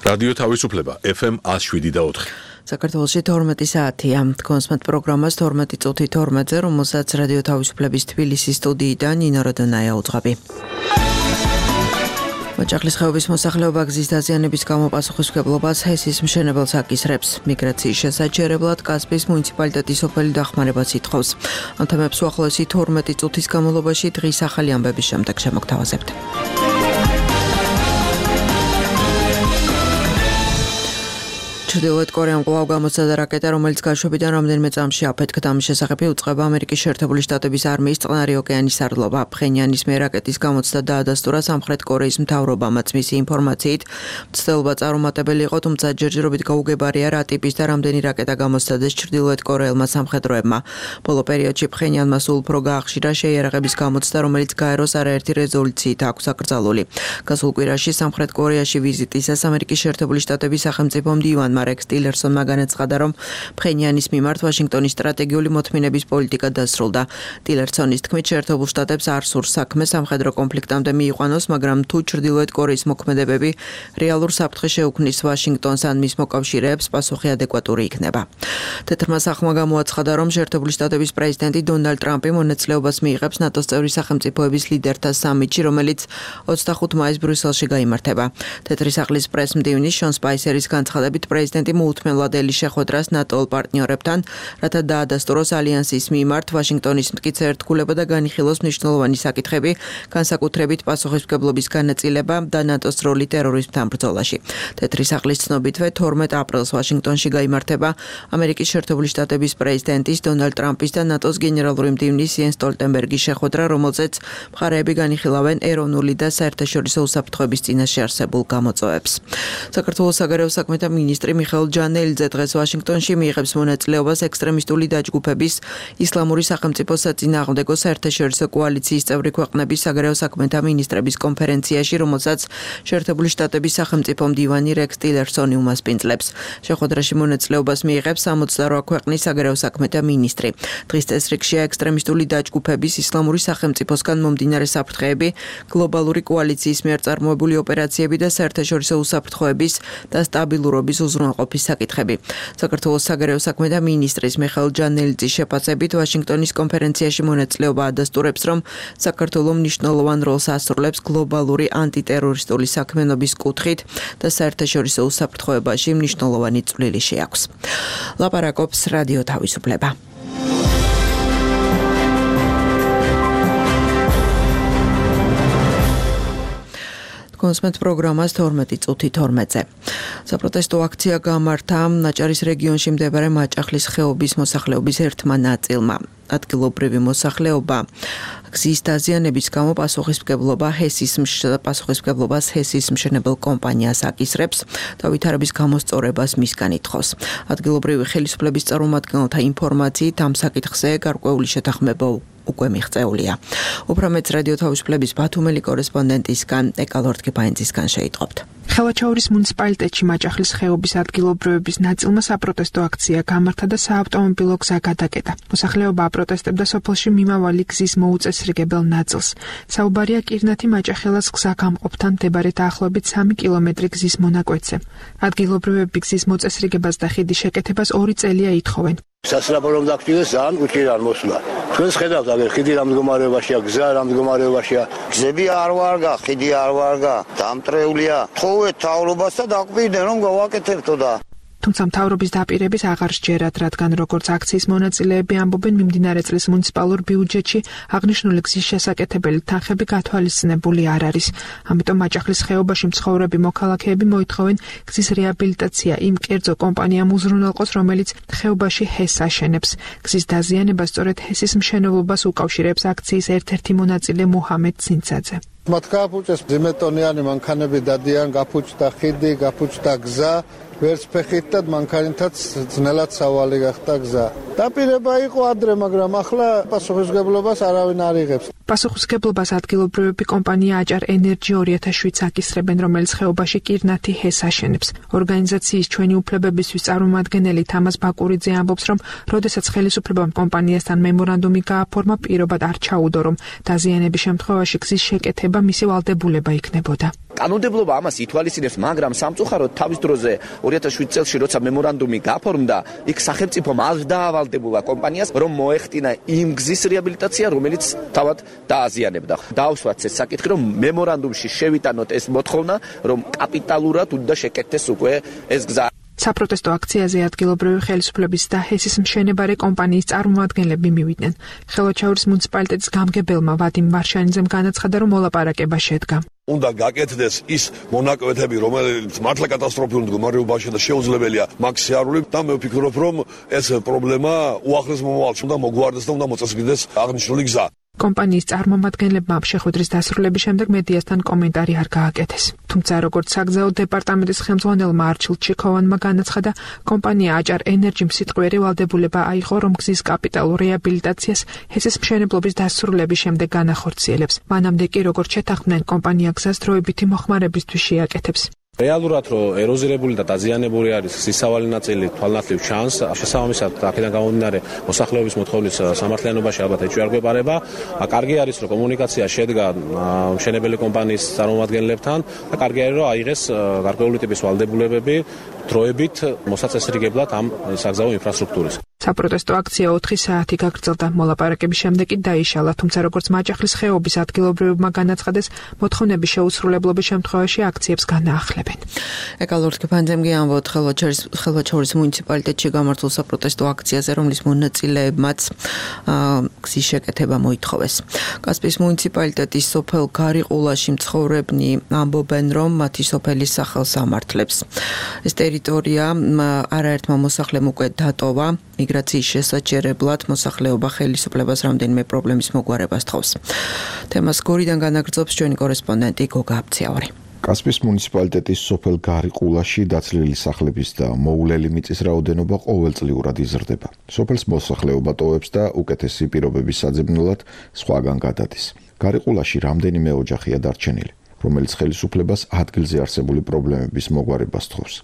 რადიო თავისუფლება FM 107.4. საქართველოში 12 საათია. კონსმეთ პროგრამას 12 წუთი 12-ზე, რომელსაც რადიო თავისუფლების თბილისის სტუდიიდან ნინო როდონაია უძღვები. ოჯახის ხეობის მოსახლეობა გზის დაზიანების გამო პასუხისმგებლობას ჰესის მშენებელს აკისრებს. მიგრაციის შესაჩერებლად კასპიის მუნიციპალიტეტის სოფელი დახმარებას ითხოვს. ამ თემებს უახლოესი 12 წუთის განმავლობაში დღის ახალი ამბების შემდეგ შემოგთავაზებთ. ჩრდილოეთ კორეამ კვლავ გამოსცადა რაკეტა, რომელიც გაშვებიდან რამდენიმე წამში აფეთქდა. ამის შესახებ იუწყება ამერიკის შეერთებული შტატების არმიის წყნარი ოკეანის სარდლობა. ფხენიანის მიერ რაკეტის გამოცდა დაადასტურა სამხრეთ კორეის მთავრობამაც. მისი ინფორმაციით, მცდელობა წარუმატებელი იყო, თუმცა ჯერჯერობით გაუგებარია რა ტიპის და რამდენი რაკეტა გამოცდადეს ჩრდილოეთ კორეელმა სამხედროებმა. ბოლო პერიოდში ფხენიანმა სულ უფრო გაახშირა შეიარაღების გამოცდა, რომელიც გაეროს არაერთი რეზოლუციით აქვს აკრძალული. გასულ კვირაში სამხრეთ კორეაში ვიზიტისას ამერიკის შეერთებული შტატების სახელმწიფო მდივანმა რექს ტილერსონმა განაცხადა, რომ ფხენიანის მიმართ ვაშინგტონის სტრატეგიული მოთმინების პოლიტიკა დასრულდა. ტილერსონის თქმით, შეერთებულ შტატებს არ სურს საქმე სამხედრო კონფლიქტამდე მიიყვანოს, მაგრამ თუ ჩრდილოეთ კორეის მოქმედებები რეალურ საფრთხეს შეუქმნის ვაშინგტონს ან მის მოკავშირეებს, პასუხი ადეკვატური იქნება. თეთრმა სახლმა გამოაცხადა, რომ შეერთებული შტატების პრეზიდენტი დონალდ ტრამპი მონაწილეობას მიიღებს ნატოს წევრი სახელმწიფოების ლიდერთა სამიტში, რომელიც 25 მაისს ბრიუსელში გაიმართება. თეთრი სახლის პრესმდივნის შონ სპაისერის განცხადებით, პრეზიდენტი მოუთმენლად ელის შეხვედრას ნატო პარტნიორებთან, რათა დაადასტუროს ალიანსის მიმართ ვაშინგტონის მტკიცე ერთგულება და განიხილოს მნიშვნელოვანი საკითხები, განსაკუთრებით პასუხისმგებლობის განაწილება და ნატოს როლი ტერორიზმთან ბრძოლაში. თეთრი სახლის ცნობითვე 12 აპრილს ვაშინგტონში გაიმართება ამერიკის შეერთებული შტატების პრეზიდენტის დონალდ ტრამპის და ნატოს გენერალური მდივნის იენს სტოლტენბერგის შეხვედრა, რომელზეც მხარეები განიხილავენ ეროვნული და საერთაშორისო უსაფრთხოების წინაშე არსებულ გამოწვევებს. საქართველოს საგარეო საქმეთა მინისტრი მიხეილ ჯანელიძე დღეს ვაშინგტონში მიიღებს მონაწილეობას ექსტრემისტული დაჯგუფების ისლამური სახელმწიფოს საწინააღმდეგო საერთაშორისო კოალიციის წევრი ქვეყნების საგარეო საქმეთა მინისტრების კონფერენციაში, რომელსაც შეერთებული შტატების სახელმწიფო მდივანი რექს ტილერსონი უმასპინძლებს. შეხვედრაში მონაწილეობას მიიღებს 68 ქვეყნის საგარეო საქმეთა მინისტრი. დღის წესრიგშია ექსტრემისტული დაჯგუფების ისლამური სახელმწიფოსგან მომდინარე საფრთხეები, გლობალური კოალიციის მიერ წარმოებული ოპერაციები და საერთაშორისო უსაფრთხოების და სტაბილურობის უზრუნველყოფის საკითხები. საქართველოს საგარეო საქმეთა მინისტრის მიხეილ ჯანელიძის შეფასებით, ვაშინგტონის კონფერენციაში მონაწილეობა ადასტურებს, რომ საქართველოს მნიშვნელოვან როლს ასრულებს გლობალური ანტიტერორისტული საქმიანობის კუთხით და საერთაშორისო უსაფრთხოებაში მნიშვნელოვანი წვლილი შეაქვს. ლაპარაკობს რადიო თავისუფლება. კონსმეთ პროგრამას 12 წუთი 12-ზე. საპროტესტო აქცია გამართა ნაჭარის რეგიონში მდებარე მაჭახლის ხეობის მოსახლეობის ერთმა ნაწილმა. ადგილობრივი მოსახლეობა გზის დაზიანების გამო პასუხისმგებლობას ჰესის მშენებელ კომპანიას აკისრებს და ვითარების გამოსწორებას მისგან ითხოვს. ადგილობრივი ხელისუფლების წარმომადგენელთა ინფორმაციით ამ საკითხზე გარკვეული შეთანხმება უკვე მიღწეულია. უფრო მეც რადიო თავისუფლების ბათუმელი კორესპონდენტისგან ეკალორტკიპაინძისგან შეიტყობთ. ხელვაჩაურის მუნიციპალიტეტში მაჭახლის ხეობის ადგილობრივების ნაწილმა საპროტესტო აქცია გამართა და საავტომობილო გზა გადაკეტა. მოსახლეობა აპროტესტებდა სოფელში მიმავალი გზის მოუწესრიგებელ ნაწილს. საუბარია კირნათი-მაჭახელას გზა გამყოფთან მდებარე დაახლოებით 3 კილომეტრი გზის მონაკვეთზე. ადგილობრივები გზის მოწესრიგებას და ხიდის შეკეთებას 2 წელია ითხოვენ. სასწრაფო რომ დაგჭირდეს ძალიან უჭირან მოსვლა. ჩვენს ხედავთ, აგერ ხიდი რამ მდგომარეობაშია, გზა რამ მდგომარეობაშია. გზები არ ვარგა, ხიდი არ ვარგა, დამტრეულია. თხოვეთ მთავრობას და დაგვიდნენ რომ გავაკეთებთო და თუმცა მთავრობის დაპირების აღარ სჯერათ, რადგან როგორც აქციის მონაწილეები ამბობენ, მიმდინარე წლის მუნიციპალურ ბიუჯეტში აღნიშნული გზის შესაკეთებელი თანხები გათვალისწინებული არ არის. ამიტომ მაჭახლის ხეობაში მცხოვრები მოქალაქეები მოითხოვენ გზის რეაბილიტაცია იმ კერძო კომპანიამ უზრუნველყოს, რომელიც ხეობაში ჰეს აშენებს. გზის დაზიანება სწორედ ჰესის მშენებლობას უკავშირებს აქციის ერთ-ერთი მონაწილე მუჰამედ ცინცაძე. მათ გააფუჭეს ზიმეტონიანი მანქანები დადიან, გაფუჭდა ხიდი, გაფუჭდა გზა, ვერც ფეხით და მანქანითაც ძნელად სავალი გახდა გზა. დაპირება იყო ადრე, მაგრამ ახლა პასუხისმგებლობას არავინ არ იღებს. პასუხისმგებლობას ადგილობრივი კომპანია აჭარ ენერჯი 2007-ს აკისრებენ, რომელიც ხეობაში კირნათი ჰეს აშენებს. ორგანიზაციის ჩვენი უფლებებისთვის წარმომადგენელი თამაზ ბაკურიძე ამბობს, რომ როდესაც ხელისუფლებამ კომპანიასთან მემორანდუმი გააფორმა, პირობად არ ჩაუდო, რომ დაზიანების შემთხვევაში გზის შეკეთება მისი ვალდებულება იქნებოდა. კანონმდებლობა ამას ითვალისწინებს, მაგრამ სამწუხაროდ თავის დროზე 2007 წელს როცა მემორანდუმი გაფორმდა, იქ სახელმწიფომ არ დაავალდებულა კომპანიას, რომ მოეხდინა იმ გზის რეაბილიტაცია, რომელიც თავად დააზიანებდა. დაუსვათ ეს საკითხი, რომ მემორანდუმში შევიტანოთ ეს მოთხოვნა, რომ კაპიტალურად უნდა შეკეთდეს უკვე ეს გზა. საპროტესტო აქციაზე ადგილობრივი ხელისუფლების და ჰესის მშენებარე კომპანიის წარმომადგენლები მივიდნენ. ხელვაჩაურის მუნიციპალიტეტის გამგებელმა ვადიმ ვარშანიძემ განაცხადა, რომ მოლაპარაკება შედგა. უნდა გაკეთდეს ის მონაკვეთები, რომელიც მართლა კატასტროფულ მდგომარეობაშია და შეუძლებელია მაქსიარული და მე ვფიქრობ, რომ ეს პრობლემა უახლეს მომავალში უნდა მოგვარდეს და უნდა მოწესრიგდეს აღნიშნული გზა. კომპანიის წარმომადგენლებმა შეხვედრის დასრულების შემდეგ მედიასთან კომენტარი არ გააკეთეს. თუმცა როგორც საგზაო დეპარტამენტის ხელმძღვანელმა არჩილ ჩიქოვანმა განაცხადა, კომპანია აჭარ ენერჯიმ სიტყვიერი ვალდებულება აიღო, რომ გზის კაპიტალურ რეაბილიტაციას ჰესის მშენებლობის დასრულების შემდეგ განახორციელებს. მანამდე კი როგორც შეთანხმდნენ, კომპანია გზას დროებითი მოხმარებისთვის შეაკეთებს. რეალურად რომ ეროზირებული და დაზიანებული არის სისავალი ნაწილი თვალნათლივ ჩანს, შესაბამისად აქედან გამომდინარე მოსახლეობის მოთხოვნის სამართლიანობაში ალბათ ეჭვიარგვეპარება. კარგი არის რომ კომუნიკაცია შედგა მშენებელი კომპანიის წარმომადგენლებთან და კარგი არის რომ აიღეს გარკვეული ტიპის ვალდებულებები დროებით მოსაწესრიგებლად ამ საგზაო ინფრასტრუქტურის. საპროტესტო აქცია 4 საათი გაგრძელდა. მოლაპარაკების შემდეგ კი დაიშალა, თუმცა როგორც მაჭახლის ხეობის ადგილობრივებმა განაცხადეს, მოთხოვნების შეუსრულებლობის შემთხვევაში აქციებს განაახლებენ. ეკალურთკი ფანძემგი ამბობთ ხელვაჩაურის მუნიციპალიტეტში გამართულ საპროტესტო აქციაზე, რომლის მონაწილეებმაც გზის შეკეთება მოითხოვეს. კასპიის მუნიციპალიტეტის სოფელ გარიყულაში მცხოვრებნი ამბობენ, რომ მათი სოფელის სახელს ამართლებს. ეს ტერიტორია არაერთმა მოსახლემ უკვე დატოვა. მიგრაციის შესაჩერებლად მოსახლეობა ხელისუფლებას რამდენიმე პრობლემის მოგვარებას თხოვს. თემას გორიდან განაგრძობს ჩვენი კორესპონდენტი გოგა აბციაური. კასპიის მუნიციპალიტეტის სოფელ გარიყულაში დაცლილი სახლების და მოულელი მიწის რაოდენობა ყოველწლიურად იზრდება. სოფელს მოსახლეობა ტოვებს და უკეთესი პირობების საძებნელად სხვაგან გადადის. გარიყულაში რამდენიმე ოჯახია დარჩენილი, რომელიც ხელისუფლებას ადგილზე არსებული პრობლემების მოგვარებას თხოვს.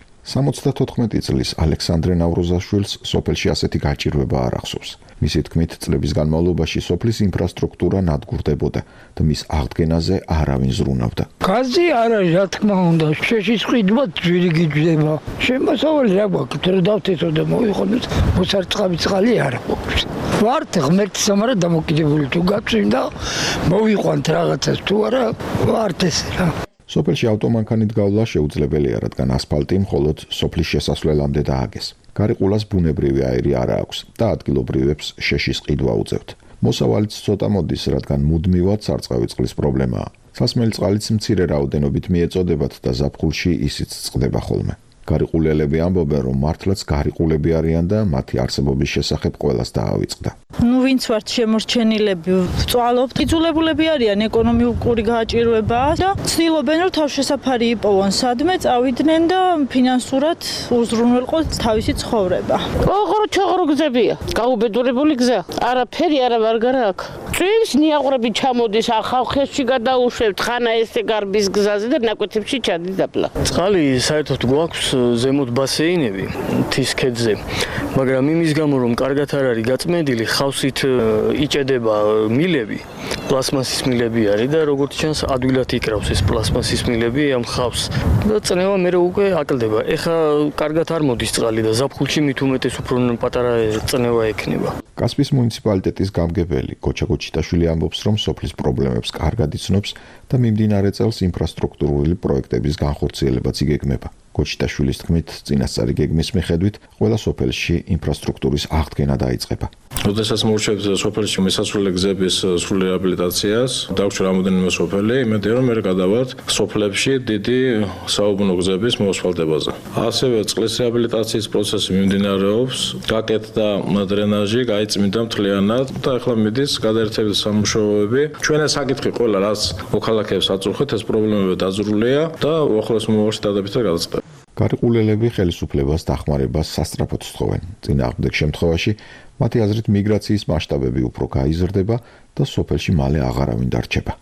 74 წლის ალექსანდრე ნავროზაშვილს სოფელში ასეთი გაჭირვება არ ახსოვს. მისი თქმით, წლების განმავლობაში სოფლის ინფრასტრუქტურა ნადგურდებოდა და მის აღდგენაზე არავინ ზრუნავდა. გაზი არ არის, რა თქმა უნდა, შეშის ყიდვა ძვირი გიძდება. შემოსავალი რა გვაქვს, რომ დავთესო და მოვიხონოთ, მოსარწყავი წყალი არ აქვს. ვართ ღმერთის ამარა დამოკიდებული, თუ გაწვიმდა, მოვიყვანთ რაღაცას, თუ არა, ვართ ეს რა. სოფელში ავტომანქანით გავლა შეუძლებელია, რადგან ასფალტი მხოლოდ სოფლის შესასვლელამდე დააგეს. გარიყულას ბუნებრივი აირი არ აქვს და ადგილობრივებს შეშის ყიდვა უწევთ. მოსავალიც ცოტა მოდის, რადგან მუდმივად სარწყავი წყლის პრობლემაა. სასმელი წყალიც მცირე რაოდენობით მიეწოდებათ და ზაფხულში ისიც წყდება ხოლმე. გარიყულელები ამბობენ, რომ მართლაც გარიყულები არიან და მათი არსებობის შესახებ ყველას დაავიწყდა. ვინც ვართ შემორჩენილები, ვწვალობთ. იძულებულები არიან ეკონომიკური გააჭირვება და ცდილობენ, რომ თავშესაფარი იპოვონ სადმე, წავიდნენ და ფინანსურად უზრუნველყოს თავისი ცხოვრება. ოღონდ გზებია, გაუბედურებული გზა. არაფერი არ აქვს. წვიმს ნიაღვრები ჩამოდის, ხალხში გადაუშვებთ, ხანა ესე გარბის გზაზე და ნაკვეთებში ჩადის დაბლა. წყალი საერთოდ გვაქვს ზემოთ ბასეინები მთის ქედზე, მაგრამ იმის გამო რომ კარგად არ არის გაწმენდილი, ხავსით იჭედება მილები, პლასმასის მილები არის და როგორც ჩანს ადვილად იკრავს ეს პლასმასის მილები ამ ხავს და წნევა მე უკვე აკლდება. ეხა კარგად არ მოდის წყალი და ზაფხულში მით უმეტეს უფრო პატარა წნევა ექნება. კასპიის მუნიციპალიტეტის გამგებელი გოჩა გოჩიტაშვილი ამბობს, რომ სოფლის პრობლემებს კარგად იცნობს და მიმდინარე წელს ინფრასტრუქტურული პროექტების განხორციელებაც იგეგმება. გოჩიტაშვილის თქმით, წინასწარი გეგმის მიხედვით, ყველა სოფელში ინფრასტრუქტურის აღდგენა დაიწყება. როდესაც მოვუშვებთ სოფელში მესასვლელი გზების სრული რეაბილიტაციას, დაგვჭირ რამოდენიმე სოფელი, იმედია რომ მე გადავართ სოფლებში დიდი საუბნო გზების მოასფალტებაზე. ასევე წყლის რეაბილიტაციის პროცესი მიმდინარეობს, გაკეთდა დრენაჟი, გაიწმინდა მთლიანად და ახლა მიდის გადაერთებით სამუშაოები. ჩვენ ეს საკითხი ყველა რაც მოქალაქეებს აწუხეთ, ეს პრობლემები დაძრულია და უახლოეს მომავალში დადებითად გადაწყდება. გარიყულელები ხელისუფლებას დახმარებას სასწრაფოდ თხოვენ. წინააღმდეგ შემთხვევაში მათი აზრით მიგრაციის მასშტაბები უფრო გაიზრდება და სოფელში მალე აღარავინ დარჩება.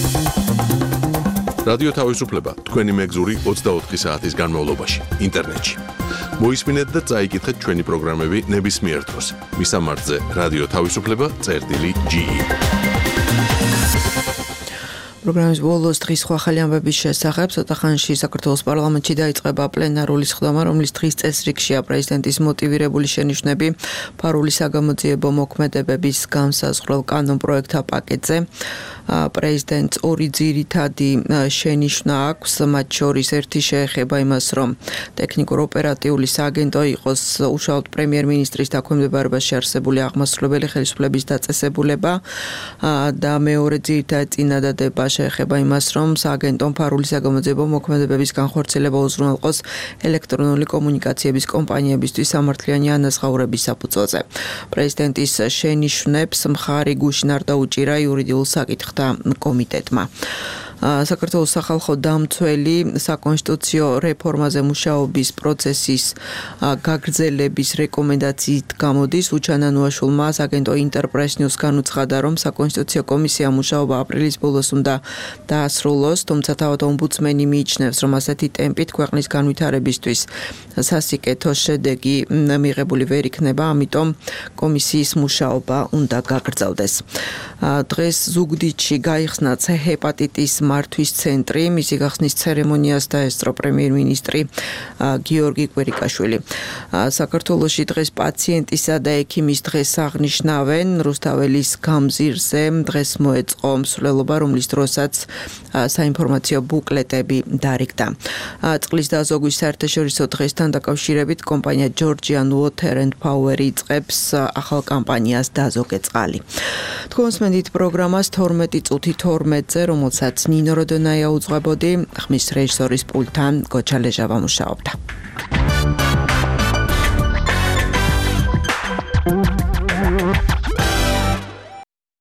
რადიო თავისუფლება თქვენი მეგზური 24 საათის განმავლობაში ინტერნეტში. მოისმინეთ და წაიკითხეთ ჩვენი პროგრამები ნებისმიერ დროს. მისამართზე რადიო თავისუფლება.ge პროგრამის ბოლოს დღის სხვა ახალი ამბების შესახებ ცოტა ხანში საქართველოს პარლამენტში დაიწყება პლენარული სხდომა, რომლის დღის წესრიგშია პრეზიდენტის მოტივირებული შენიშვნები ფარული საგამოძიებო მოქმედებების განსაზღვრელ კანონპროექტთა პაკეტზე. პრეზიდენტს ორი ძირითადი შენიშვნა აქვს, მათ შორის ერთი შეეხება იმას, რომ ტექნიკურ-ოპერატიული სააგენტო იყოს უშუალოდ პრემიერ-მინისტრის დაქვემდებარებაში არსებული აღმასრულებელი ხელისუფლების დაწესებულება და მეორე ძირითადი წინადადება შეეხება იმას, რომ სააგენტომ ფარული საგამოძიებო მოქმედებების განხორციელება უზრუნველყოს ელექტრონული კომუნიკაციების კომპანიებისთვის სამართლიანი ანაზღაურების საფუძველზე. პრეზიდენტის შენიშვნებს მხარი გუშინ არ დაუჭირა იურიდიულ საკითხთა კომიტეტმა. საქართველოს სახალხო დამცველი საკონსტიტუციო რეფორმაზე მუშაობის პროცესის გაგრძელების რეკომენდაციით გამოდის. უჩანანუაშულმა აგენტო ინტერპრეს ნიუს განუცხადა, რომ საკონსტიტუციო კომისია მუშაობა აპრილის ბოლოს უნდა დაასრულოს, თუმცა თავად ომბუდსმენი მიიჩნევს, რომ ასეთი ტემპით ქვეყნის განვითარებისთვის სასიკეთო შედეგი მიღებული ვერ იქნება, ამიტომ კომისიის მუშაობა უნდა გაგრძელდეს. დღეს ზუგდიდში გაიხსნა C ჰეპატიტის მართვის ცენტრი, მისი გახსნის ცერემონიას დაესწრო პრემიერ-მინისტრი გიორგი კვირიკაშვილი. საქართველოში დღეს პაციენტისა და ექიმის დღეს აღნიშნავენ. რუსთაველის გამზირზე დღეს მოეწყო მსვლელობა, რომლის დროსაც საინფორმაციო ბუკლეტები დარიგდა. წყლის დაზოგვის საერთაშორისო დღესთან დაკავშირებით კომპანია Georgian Water and Power იწყებს ახალ კამპანიას დაზოგე წყალი. თქვენს მენდით პროგრამას 12 წუთი 12-ზე, რომელსაც ნინო როდონაია უძღვებოდი, ხმის რეჟისორის პულტთან გოჩა ლეჟავა მუშაობდა.